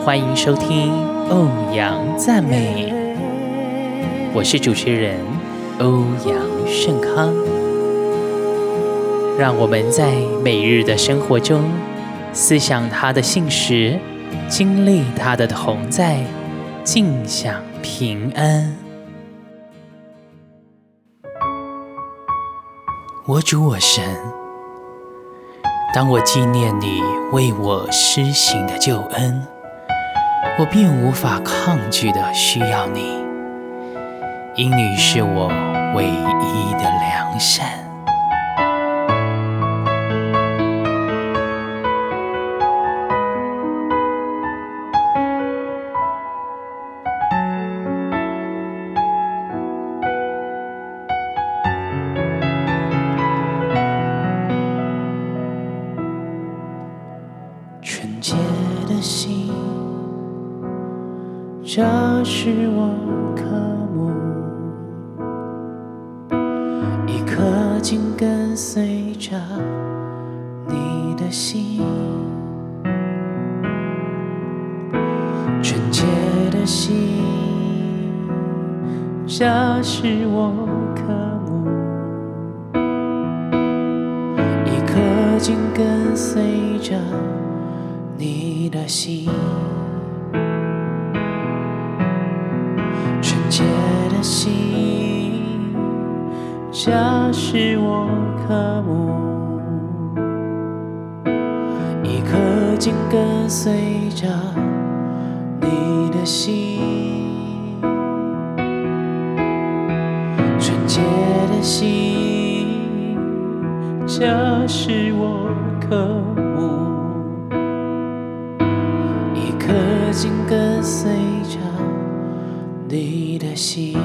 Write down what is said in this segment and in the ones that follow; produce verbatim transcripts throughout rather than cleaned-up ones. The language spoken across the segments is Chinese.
欢迎收听欧阳赞美，我是主持人欧阳盛康。让我们在每日的生活中思想他的信实，经历他的同在，尽享平安。我主我神，当我纪念你为我施行的救恩，我便无法抗拒地需要你，因你是我唯一的良善。纯洁的心，这是我渴慕，一颗紧跟随着你的心。纯洁的心，这是我渴慕，一颗紧跟随着你的心。纯洁的心，这是我渴慕，一颗紧跟随着你的心。纯洁的心，这是我渴慕，一颗紧跟随着你的心。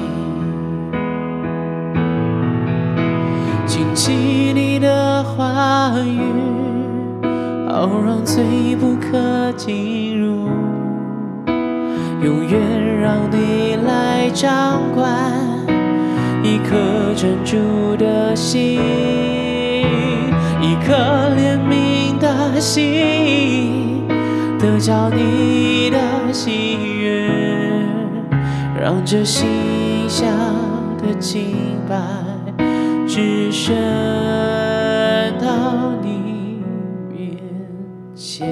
谨记你的话语，好让罪不可进入，永远让你来掌管一颗专注的心，一颗怜悯的心，得着你的喜悦，让这心下的敬拜只伸到你面前。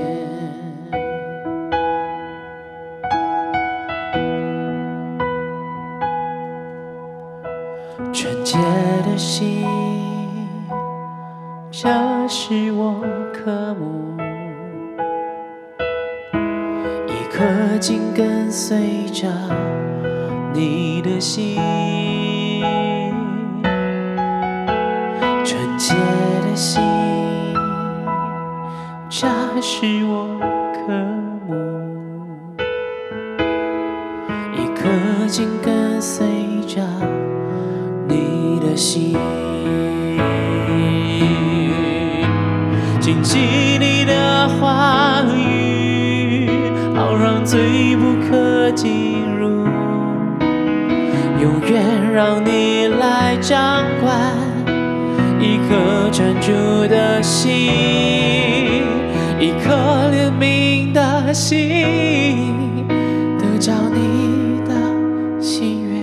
纯洁的心，这是我渴慕，一颗紧跟随着你的心。纯洁的心，这是我渴慕，一颗紧跟随着你的心。谨记你的话语，好让罪不可进入，永远让你来掌管一颗专注的心，一颗怜悯的心，得着你的喜悦，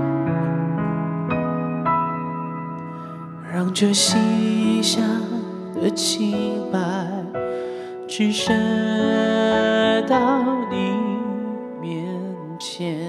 让这心下的清白只伸到你面前。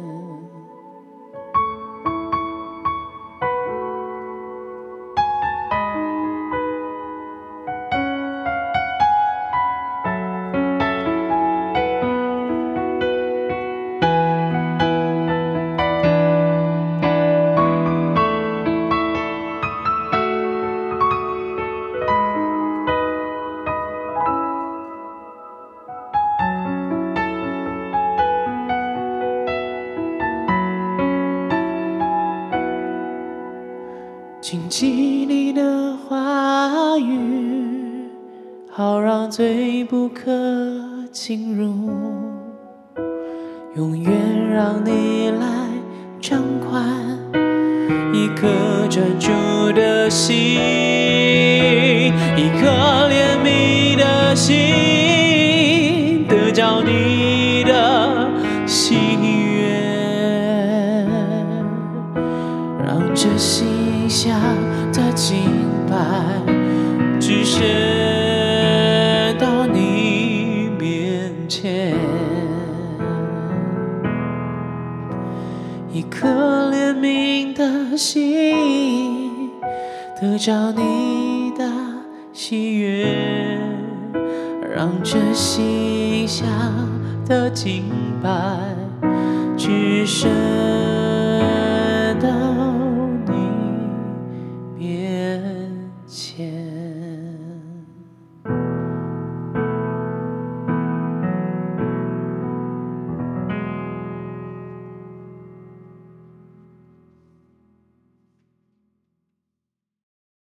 谨记你的话语，好让罪不可进入，永远让你来掌管一颗专注的心，一颗怜悯的心，得着你身到你面前，一颗怜悯的心，得着你的喜悦，让这心香的敬拜只身到你面前。